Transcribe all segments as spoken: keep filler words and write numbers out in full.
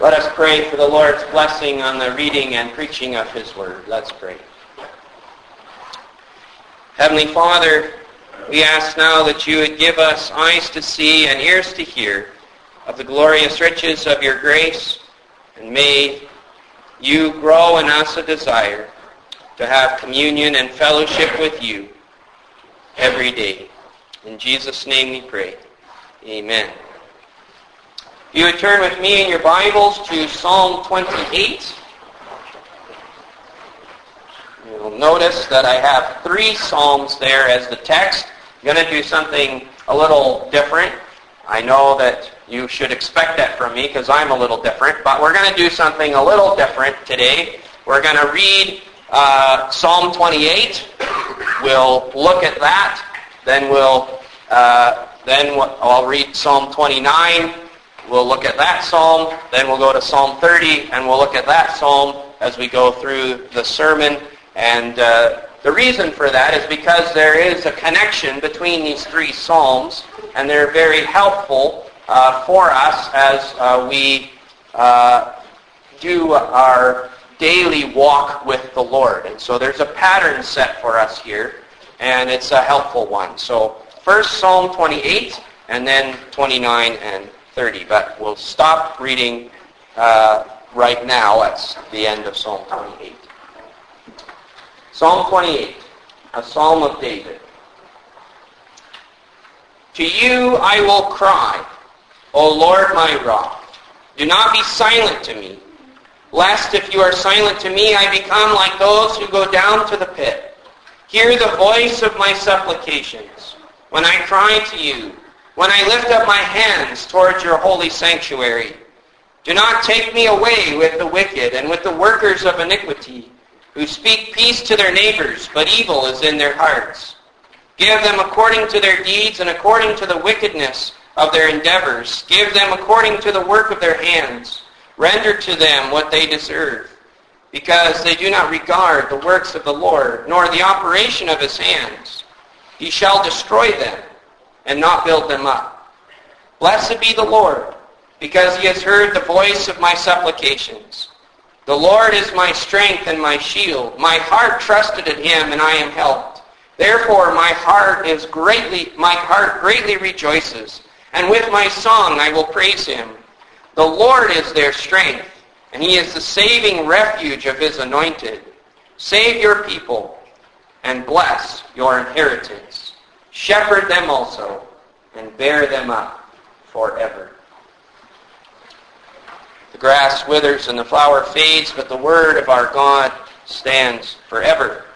Let us pray for the Lord's blessing on the reading and preaching of His Word. Let's pray. Heavenly Father, we ask now that you would give us eyes to see and ears to hear of the glorious riches of your grace, and may you grow in us a desire to have communion and fellowship with you every day. In Jesus' name we pray. Amen. You would turn with me in your Bibles to Psalm twenty-eight. You'll notice that I have three Psalms there as the text. I'm going to do something a little different. I know that you should expect that from me because I'm a little different, but we're going to do something a little different today. We're going to read uh, Psalm twenty-eight. We'll look at that. Then we'll uh, then I'll read Psalm twenty-nine. We'll look at that psalm, then we'll go to Psalm thirty, and we'll look at that psalm as we go through the sermon. And uh, the reason for that is because there is a connection between these three psalms, and they're very helpful uh, for us as uh, we uh, do our daily walk with the Lord. And so there's a pattern set for us here, and it's a helpful one. So first Psalm twenty-eight, and then twenty-nine and thirty, but we'll stop reading uh, right now at the end of Psalm twenty-eight. Psalm twenty-eight, a psalm of David. To you I will cry, O Lord my rock. Do not be silent to me, lest if you are silent to me I become like those who go down to the pit. Hear the voice of my supplications when I cry to you, when I lift up my hands towards your holy sanctuary. Do not take me away with the wicked and with the workers of iniquity, who speak peace to their neighbors, but evil is in their hearts. Give them according to their deeds and according to the wickedness of their endeavors. Give them according to the work of their hands. Render to them what they deserve, because they do not regard the works of the Lord, nor the operation of his hands. He shall destroy them and not build them up. Blessed be the Lord, because he has heard the voice of my supplications. The Lord is my strength and my shield. My heart trusted in him, and I am helped. Therefore my heart is greatly my heart greatly rejoices, and with my song I will praise him. The Lord is their strength, and he is the saving refuge of his anointed. Save your people, and bless your inheritance. Shepherd them also, and bear them up forever. The grass withers and the flower fades, but the word of our God stands forever.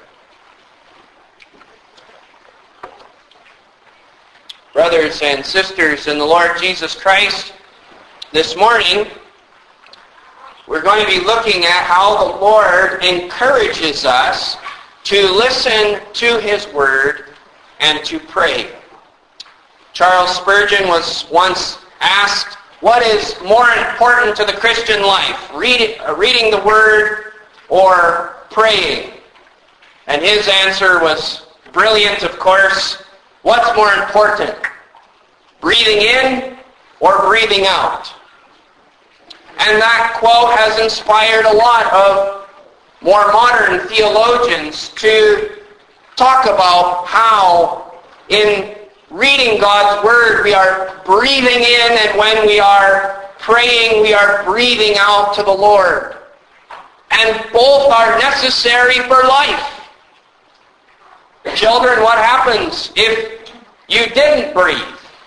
Brothers and sisters in the Lord Jesus Christ, this morning we're going to be looking at how the Lord encourages us to listen to his word and to pray. Charles Spurgeon was once asked, what is more important to the Christian life, read, uh, reading the word or praying? And his answer was brilliant, of course. What's more important, breathing in or breathing out? And that quote has inspired a lot of more modern theologians to talk about how in reading God's Word we are breathing in, and when we are praying we are breathing out to the Lord. And both are necessary for life. Children, what happens if you didn't breathe?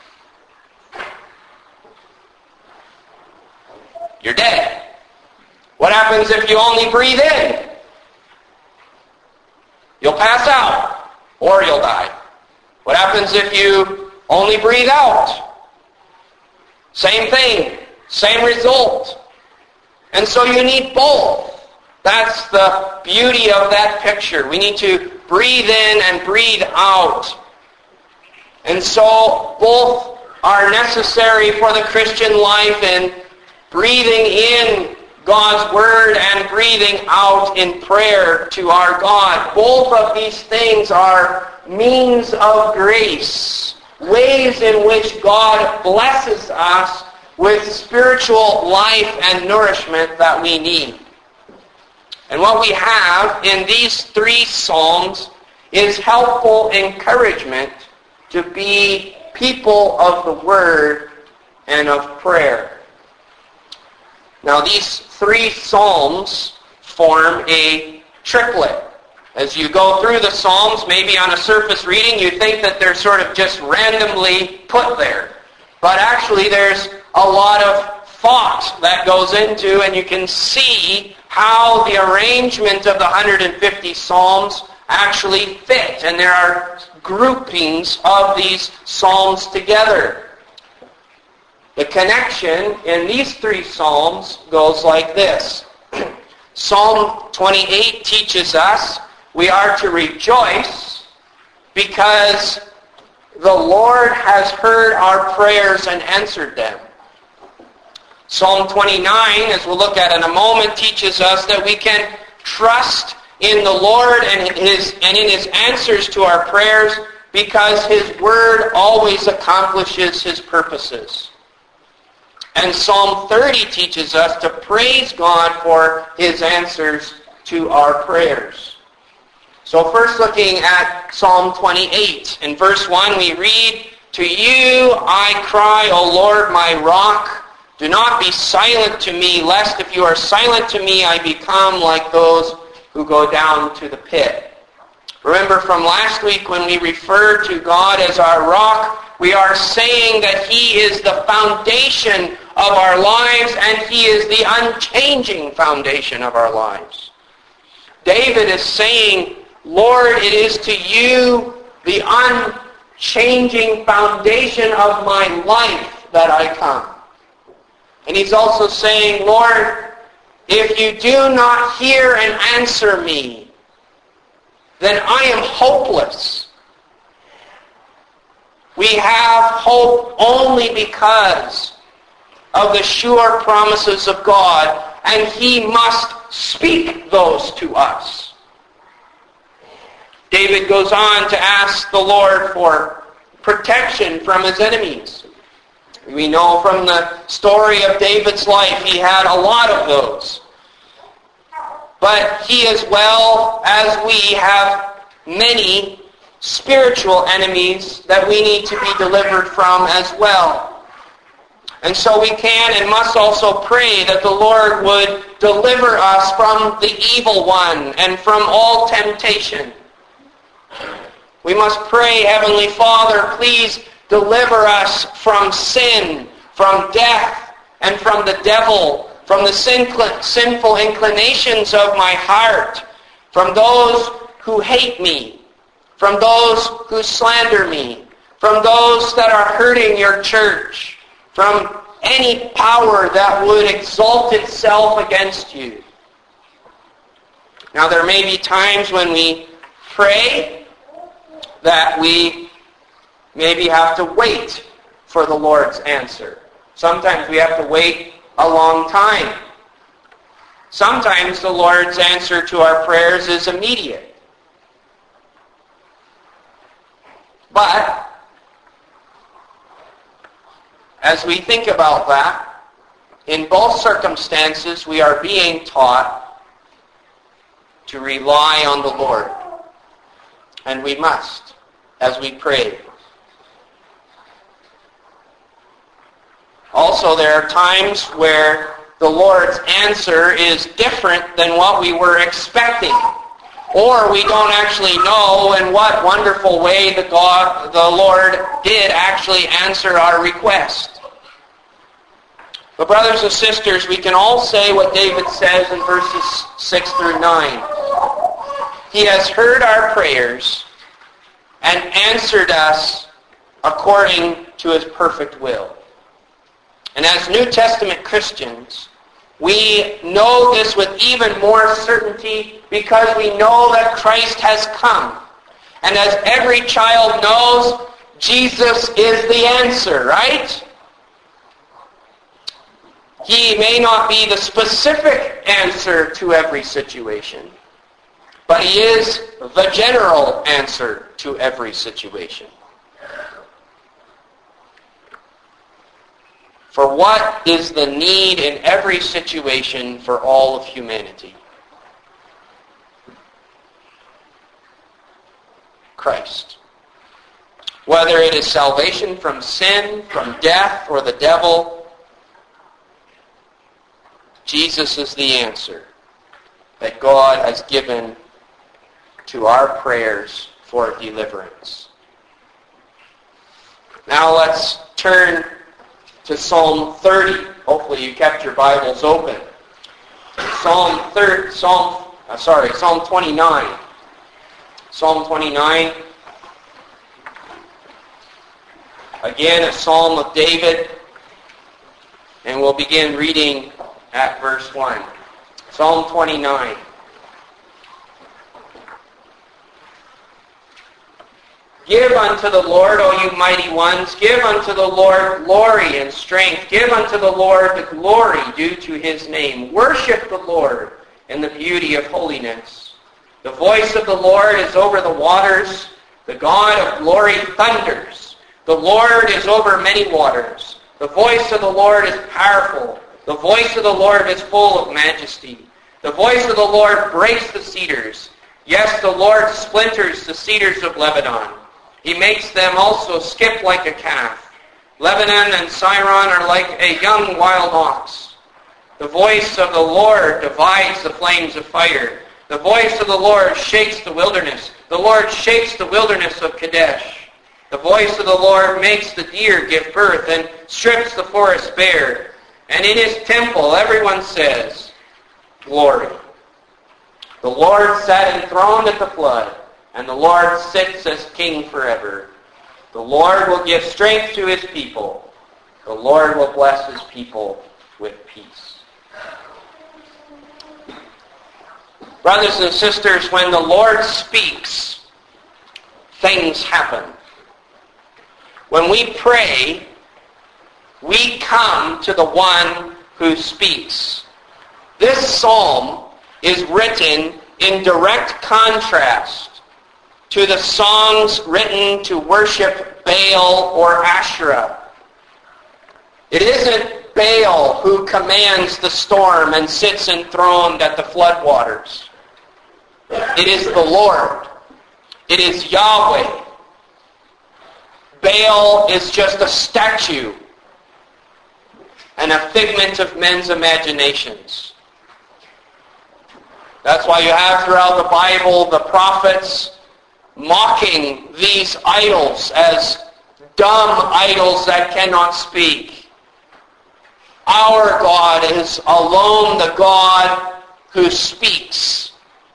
You're dead. What happens if you only breathe in? You'll pass out, or you'll die. What happens if you only breathe out? Same thing, same result. And so you need both. That's the beauty of that picture. We need to breathe in and breathe out. And so both are necessary for the Christian life, in breathing in God's Word and breathing out in prayer to our God. Both of these things are means of grace, ways in which God blesses us with spiritual life and nourishment that we need. And what we have in these three Psalms is helpful encouragement to be people of the Word and of prayer. Now these three Psalms form a triplet. As you go through the Psalms, maybe on a surface reading, you think that they're sort of just randomly put there. But actually there's a lot of thought that goes into, and you can see how the arrangement of the one hundred fifty Psalms actually fit. And there are groupings of these Psalms together. The connection in these three Psalms goes like this. Psalm twenty-eight teaches us we are to rejoice because the Lord has heard our prayers and answered them. Psalm twenty-nine, as we'll look at in a moment, teaches us that we can trust in the Lord and his and in his answers to our prayers because his word always accomplishes his purposes. And Psalm thirty teaches us to praise God for his answers to our prayers. So first looking at Psalm twenty-eight. In verse one we read, "To you I cry, O Lord, my rock. Do not be silent to me, lest if you are silent to me, I become like those who go down to the pit." Remember from last week when we referred to God as our rock, we are saying that he is the foundation of our lives and he is the unchanging foundation of our lives. David is saying, Lord, it is to you, the unchanging foundation of my life, that I come. And he's also saying, Lord, if you do not hear and answer me, then I am hopeless. We have hope only because of the sure promises of God, and he must speak those to us. David goes on to ask the Lord for protection from his enemies. We know from the story of David's life, he had a lot of those. But he as well as we have many spiritual enemies that we need to be delivered from as well. And so we can and must also pray that the Lord would deliver us from the evil one and from all temptation. We must pray, Heavenly Father, please deliver us from sin, from death, and from the devil, from the sinful inclinations of my heart, from those who hate me, from those who slander me, from those that are hurting your church, from any power that would exalt itself against you. Now there may be times when we pray that we maybe have to wait for the Lord's answer. Sometimes we have to wait a long time. Sometimes the Lord's answer to our prayers is immediate. But as we think about that, in both circumstances we are being taught to rely on the Lord. And we must, as we pray. Also, there are times where the Lord's answer is different than what we were expecting. Or we don't actually know in what wonderful way the God, the Lord did actually answer our request. But brothers and sisters, we can all say what David says in verses six through nine. He has heard our prayers and answered us according to his perfect will. And as New Testament Christians, we know this with even more certainty because we know that Christ has come. And as every child knows, Jesus is the answer, right? He may not be the specific answer to every situation, but he is the general answer to every situation. For what is the need in every situation for all of humanity? Christ. Whether it is salvation from sin, from death, or the devil, Jesus is the answer that God has given to our prayers for deliverance. Now let's turn to Psalm thirty. Hopefully you kept your Bibles open. Psalm thirty, Psalm, uh, sorry, Psalm twenty-nine. Psalm twenty-nine. Again, a Psalm of David. And we'll begin reading at verse one. Psalm twenty-nine. Give unto the Lord, O you mighty ones, give unto the Lord glory and strength. Give unto the Lord the glory due to his name. Worship the Lord in the beauty of holiness. The voice of the Lord is over the waters. The God of glory thunders. The Lord is over many waters. The voice of the Lord is powerful. The voice of the Lord is full of majesty. The voice of the Lord breaks the cedars. Yes, the Lord splinters the cedars of Lebanon. He makes them also skip like a calf. Lebanon and Syron are like a young wild ox. The voice of the Lord divides the flames of fire. The voice of the Lord shakes the wilderness. The Lord shakes the wilderness of Kadesh. The voice of the Lord makes the deer give birth and strips the forest bare. And in his temple everyone says, Glory. The Lord sat enthroned at the flood, and the Lord sits as king forever. The Lord will give strength to his people. The Lord will bless his people with peace. Brothers and sisters, when the Lord speaks, things happen. When we pray, we come to the one who speaks. This psalm is written in direct contrast to the songs written to worship Baal or Asherah. It isn't Baal who commands the storm and sits enthroned at the floodwaters. It is the Lord. It is Yahweh. Baal is just a statue and a figment of men's imaginations. That's why you have throughout the Bible the prophets mocking these idols as dumb idols that cannot speak. Our God is alone the God who speaks.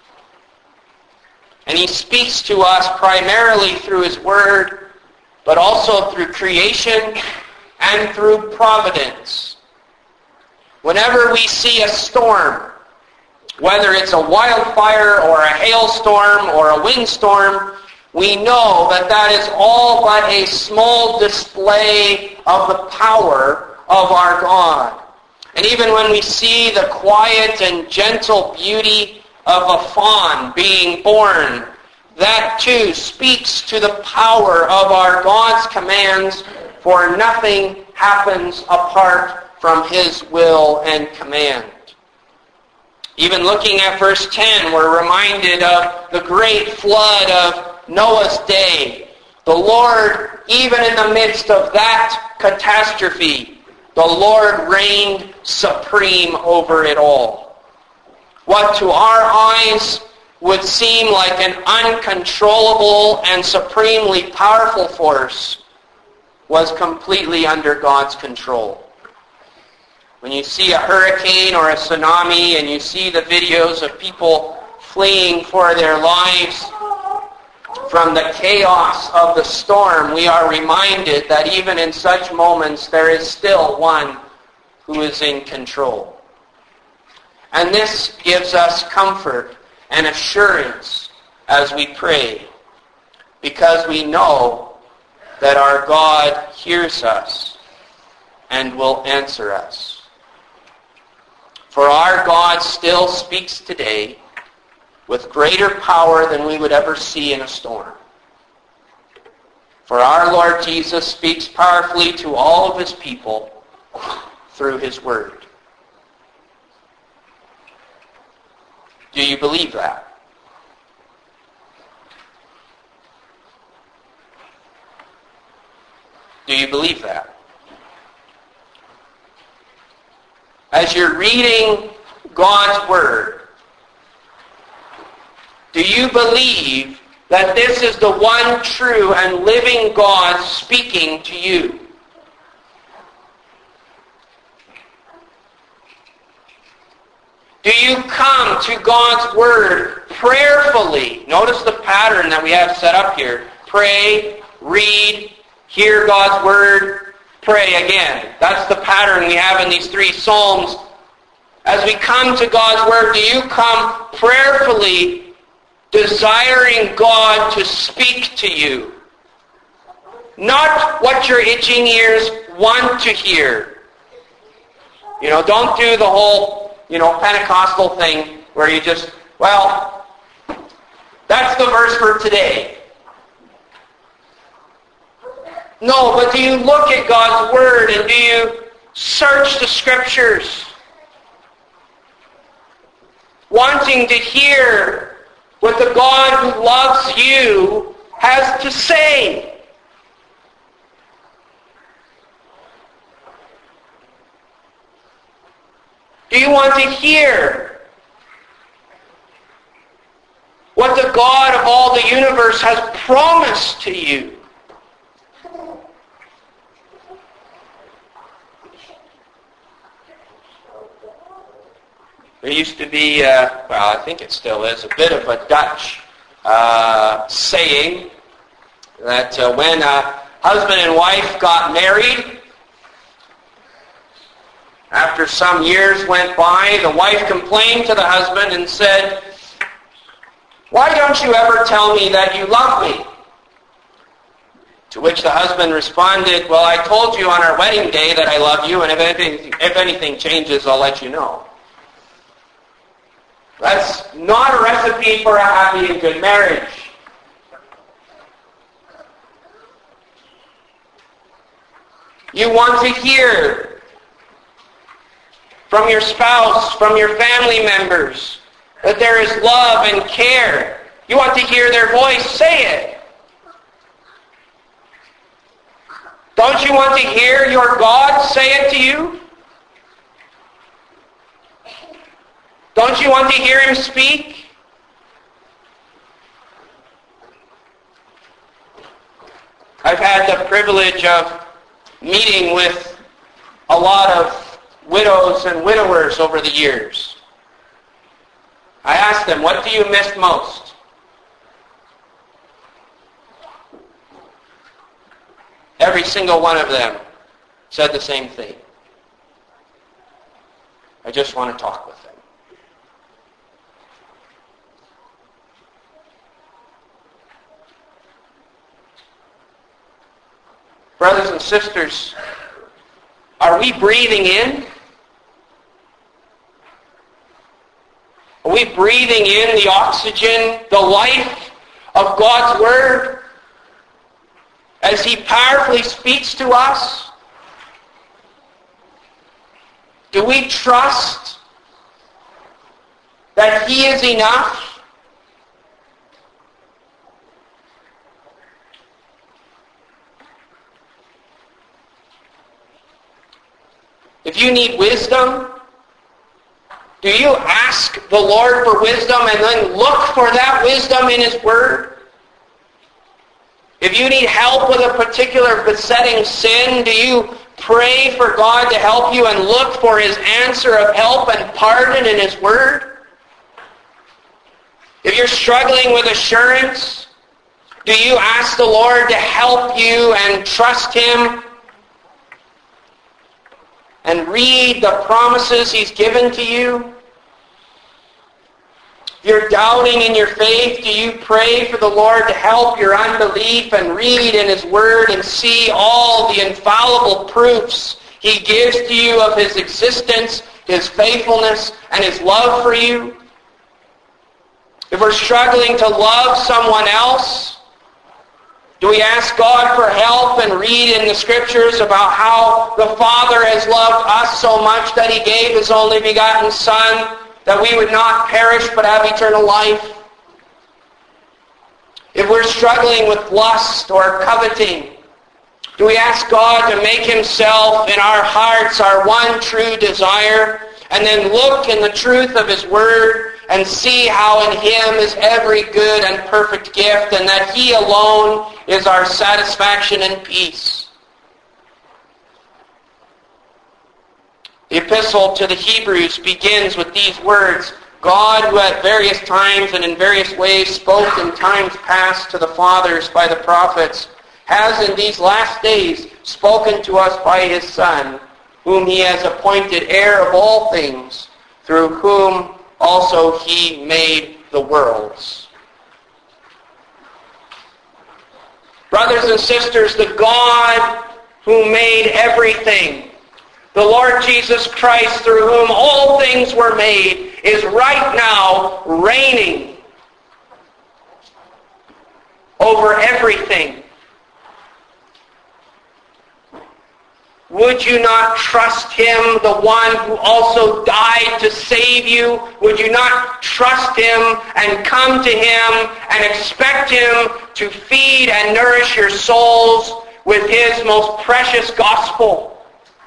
And he speaks to us primarily through his word, but also through creation and through providence. Whenever we see a storm, whether it's a wildfire or a hailstorm or a windstorm, we know that that is all but a small display of the power of our God. And even when we see the quiet and gentle beauty of a fawn being born, that too speaks to the power of our God's commands, for nothing happens apart from his will and command. Even looking at verse ten, we're reminded of the great flood of Noah's day. The Lord, even in the midst of that catastrophe, the Lord reigned supreme over it all. What to our eyes would seem like an uncontrollable and supremely powerful force was completely under God's control. When you see a hurricane or a tsunami and you see the videos of people fleeing for their lives from the chaos of the storm, we are reminded that even in such moments there is still one who is in control. And this gives us comfort and assurance as we pray, because we know that our God hears us and will answer us. For our God still speaks today with greater power than we would ever see in a storm. For our Lord Jesus speaks powerfully to all of his people through His Word. Do you believe that? Do you believe that? As you're reading God's Word, do you believe that this is the one true and living God speaking to you? Do you come to God's Word prayerfully? Notice the pattern that we have set up here. Pray, read, hear God's Word, pray again. That's the pattern we have in these three Psalms. As we come to God's Word, do you come prayerfully, desiring God to speak to you? Not what your itching ears want to hear. You know, don't do the whole, you know, Pentecostal thing where you just, well, that's the verse for today. No, but do you look at God's Word and do you search the Scriptures, wanting to hear what the God who loves you has to say? Do you want to hear what the God of all the universe has promised to you? There used to be, uh, well, I think it still is, a bit of a Dutch uh, saying that uh, when a husband and wife got married, after some years went by, the wife complained to the husband and said, "Why don't you ever tell me that you love me?" To which the husband responded, "Well, I told you on our wedding day that I love you, and if anything, if anything changes, I'll let you know." That's not a recipe for a happy and good marriage. You want to hear from your spouse, from your family members, that there is love and care. You want to hear their voice. Say it. Don't you want to hear your God say it to you? Don't you want to hear Him speak? I've had the privilege of meeting with a lot of widows and widowers over the years. I asked them, what do you miss most? Every single one of them said the same thing. I just want to talk with them. Brothers and sisters, are we breathing in? Are we breathing in the oxygen, the life of God's Word as He powerfully speaks to us? Do we trust that He is enough? If you need wisdom, do you ask the Lord for wisdom and then look for that wisdom in His Word? If you need help with a particular besetting sin, do you pray for God to help you and look for His answer of help and pardon in His Word? If you're struggling with assurance, do you ask the Lord to help you and trust Him and read the promises He's given to you? If you're doubting in your faith, do you pray for the Lord to help your unbelief and read in His Word and see all the infallible proofs He gives to you of His existence, His faithfulness, and His love for you? If we're struggling to love someone else, Do we ask God for help and read in the Scriptures about how the Father has loved us so much that He gave His only begotten Son, that we would not perish but have eternal life? If we're struggling with lust or coveting, do we ask God to make Himself in our hearts our one true desire, and then look in the truth of His Word and see how in Him is every good and perfect gift, and that He alone is our satisfaction and peace? The epistle to the Hebrews begins with these words: God, who at various times and in various ways spoke in times past to the fathers by the prophets, has in these last days spoken to us by His Son, whom He has appointed heir of all things, through whom also He made the worlds. Brothers and sisters, the God who made everything, the Lord Jesus Christ, through whom all things were made, is right now reigning over everything. Would you not trust Him, the one who also died to save you? Would you not trust Him and come to Him and expect Him to feed and nourish your souls with His most precious gospel?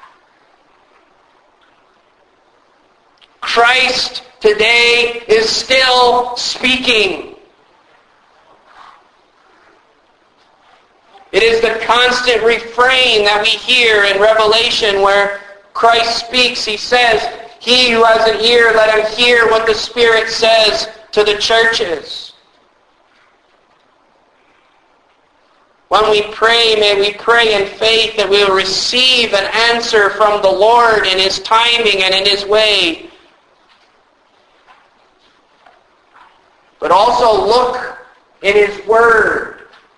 Christ today is still speaking. It is the constant refrain that we hear in Revelation where Christ speaks. He says, "He who has an ear, let him hear what the Spirit says to the churches." When we pray, may we pray in faith that we will receive an answer from the Lord in His timing and in His way. But also look in His Word.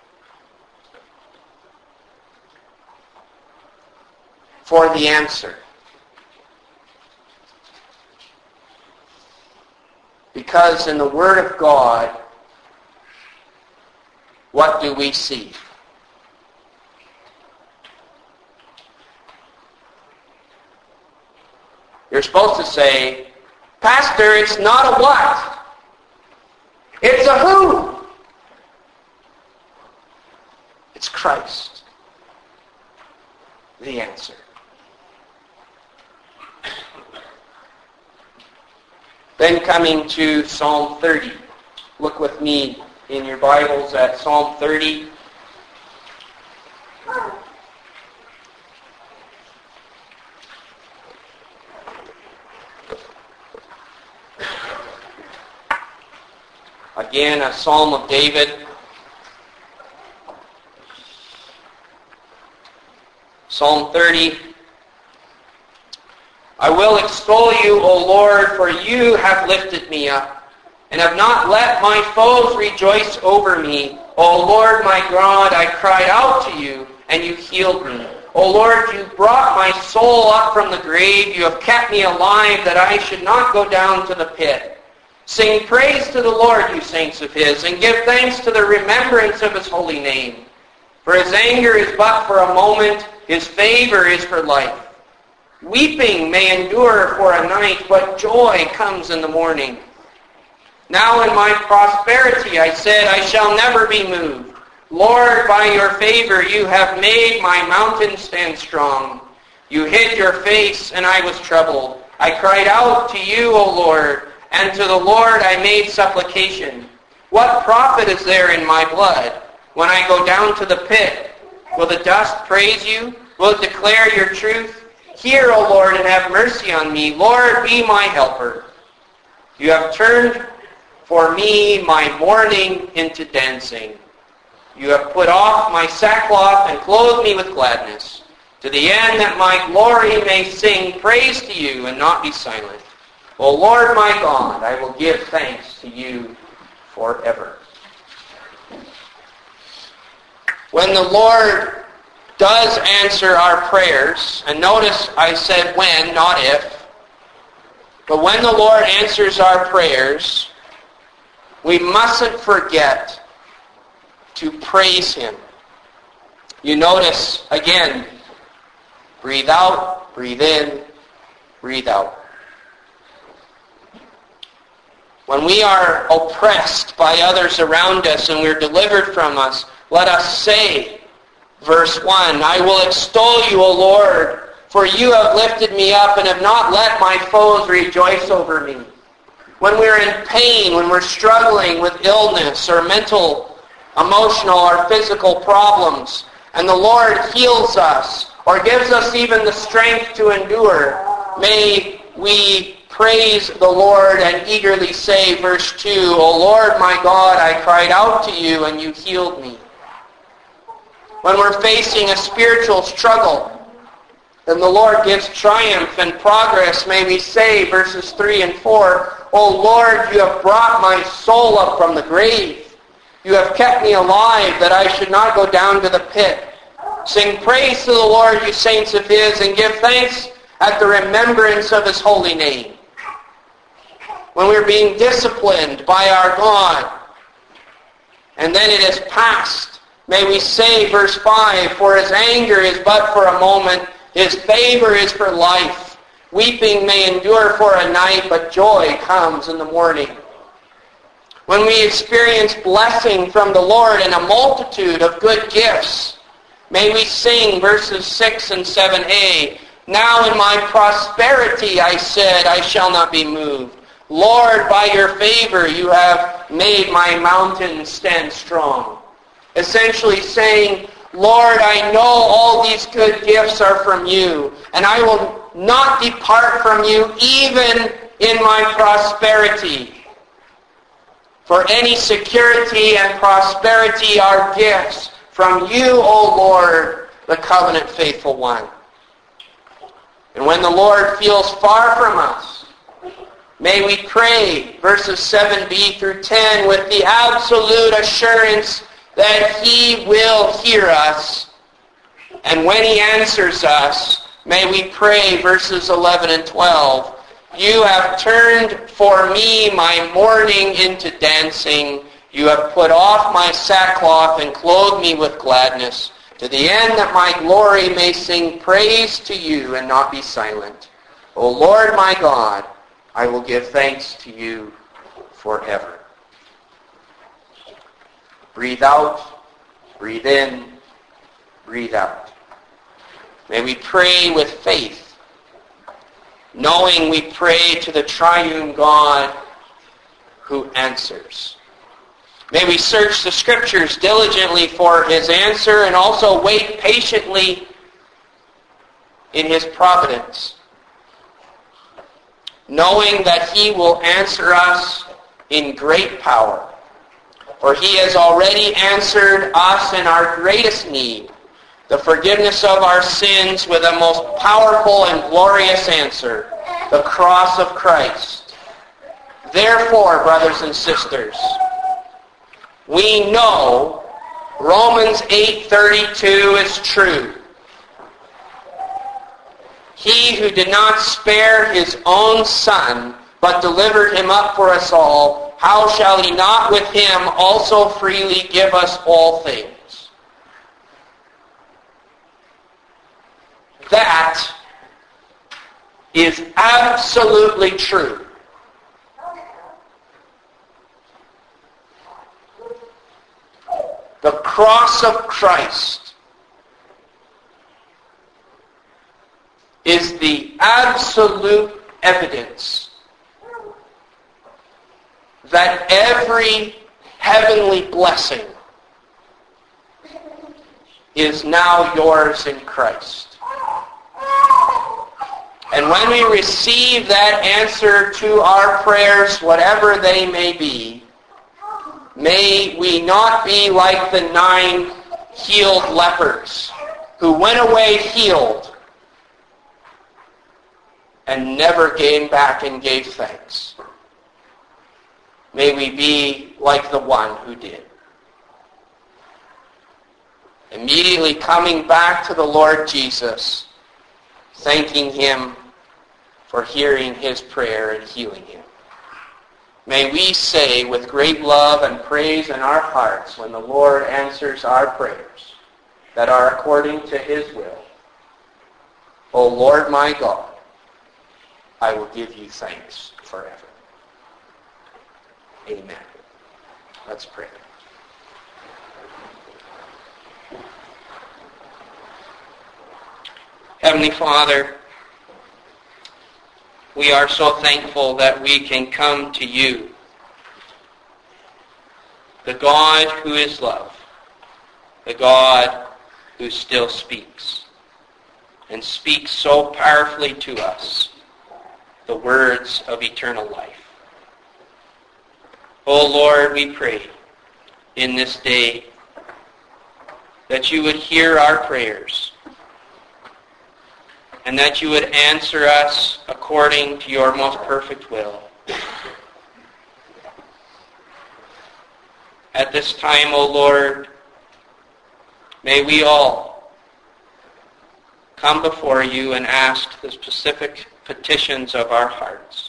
For the answer. Because in the Word of God, what do we see? You're supposed to say, "Pastor, it's not a what? It's a who." It's Christ. The answer. Then coming to Psalm thirty. Look with me in your Bibles at Psalm thirty. Again, a Psalm of David. Psalm thirty. I will extol you, O Lord, for you have lifted me up, and have not let my foes rejoice over me. O Lord my God, I cried out to you, and you healed me. O Lord, you brought my soul up from the grave. You have kept me alive, that I should not go down to the pit. Sing praise to the Lord, you saints of His, and give thanks to the remembrance of His holy name. For His anger is but for a moment, His favor is for life. Weeping may endure for a night, but joy comes in the morning. Now in my prosperity I said, I shall never be moved. Lord, by your favor you have made my mountain stand strong. You hid your face, and I was troubled. I cried out to you, O Lord, and to the Lord I made supplication. What profit is there in my blood? When I go down to the pit, will the dust praise you? Will it declare your truth? Hear, O Lord, and have mercy on me. Lord, be my helper. You have turned for me my mourning into dancing. You have put off my sackcloth and clothed me with gladness, to the end that my glory may sing praise to you and not be silent. O Lord my God, I will give thanks to you forever. When the Lord does answer our prayers, and notice I said when, not if, but when the Lord answers our prayers, we mustn't forget to praise Him You notice, again, breathe out, breathe in, breathe out. When we are oppressed by others around us and we're delivered from us, let us say, verse one, I will extol you, O Lord, for you have lifted me up and have not let my foes rejoice over me. When we're in pain, when we're struggling with illness or mental, emotional, or physical problems, and the Lord heals us or gives us even the strength to endure, may we praise the Lord and eagerly say, verse two, O Lord my God, I cried out to you and you healed me. When we're facing a spiritual struggle, and the Lord gives triumph and progress, may we say, verses three and four, O Lord, you have brought my soul up from the grave. You have kept me alive that I should not go down to the pit. Sing praise to the Lord, you saints of his, and give thanks at the remembrance of his holy name. When we're being disciplined by our God, and then it is past, may we say, verse five, for his anger is but for a moment, his favor is for life. Weeping may endure for a night, but joy comes in the morning. When we experience blessing from the Lord and a multitude of good gifts, may we sing verses six and seven a, now in my prosperity I said, I shall not be moved. Lord, by your favor you have made my mountain stand strong. Essentially saying, Lord, I know all these good gifts are from you, and I will not depart from you even in my prosperity. For any security and prosperity are gifts from you, O Lord, the covenant faithful one. And when the Lord feels far from us, may we pray, verses seven b through ten, with the absolute assurance that he will hear us. And when he answers us, may we pray, verses eleven and twelve, you have turned for me my mourning into dancing. You have put off my sackcloth and clothed me with gladness, to the end that my glory may sing praise to you and not be silent. O Lord my God, I will give thanks to you forever. Breathe out, breathe in, breathe out. May we pray with faith, knowing we pray to the triune God who answers. May we search the Scriptures diligently for his answer and also wait patiently in his providence, knowing that he will answer us in great power. For he has already answered us in our greatest need, the forgiveness of our sins, with a most powerful and glorious answer, the cross of Christ. Therefore, brothers and sisters, we know Romans eight thirty-two is true. He who did not spare his own son, but delivered him up for us all, how shall he not with him also freely give us all things? That is absolutely true. The cross of Christ is the absolute evidence that every heavenly blessing is now yours in Christ. And when we receive that answer to our prayers, whatever they may be, may we not be like the nine healed lepers who went away healed and never came back and gave thanks. May we be like the one who did. Immediately coming back to the Lord Jesus, thanking him for hearing his prayer and healing him. May we say with great love and praise in our hearts when the Lord answers our prayers, that are according to his will. O Lord my God, I will give you thanks forever. Amen. Let's pray. Heavenly Father, we are so thankful that we can come to you, the God who is love, the God who still speaks, and speaks so powerfully to us the words of eternal life. O Lord, we pray in this day that you would hear our prayers and that you would answer us according to your most perfect will. At this time, O Lord, may we all come before you and ask the specific petitions of our hearts.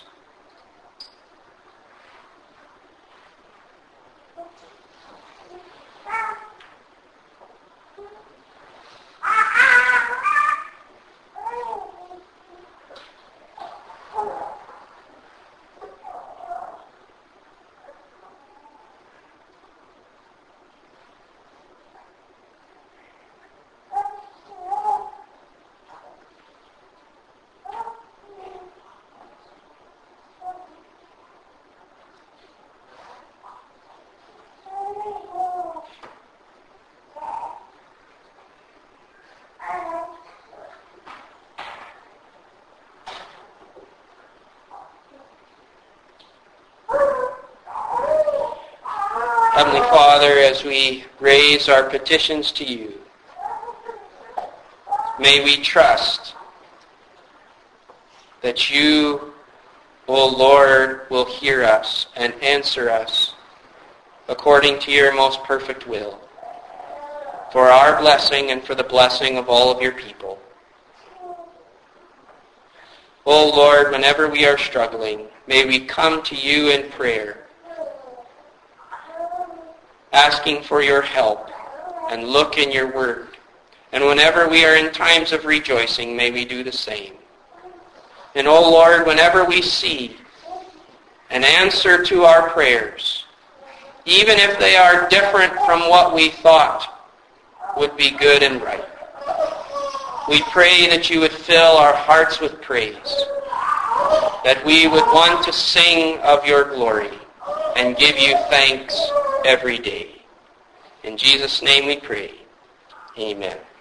Heavenly Father, as we raise our petitions to you, may we trust that you, O Lord, will hear us and answer us according to your most perfect will, for our blessing and for the blessing of all of your people. O Lord, whenever we are struggling, may we come to you in prayer, asking for your help, and look in your word. And whenever we are in times of rejoicing, may we do the same. And, O Lord, whenever we see an answer to our prayers, even if they are different from what we thought would be good and right, we pray that you would fill our hearts with praise, that we would want to sing of your glory and give you thanks every day. In Jesus' name we pray. Amen.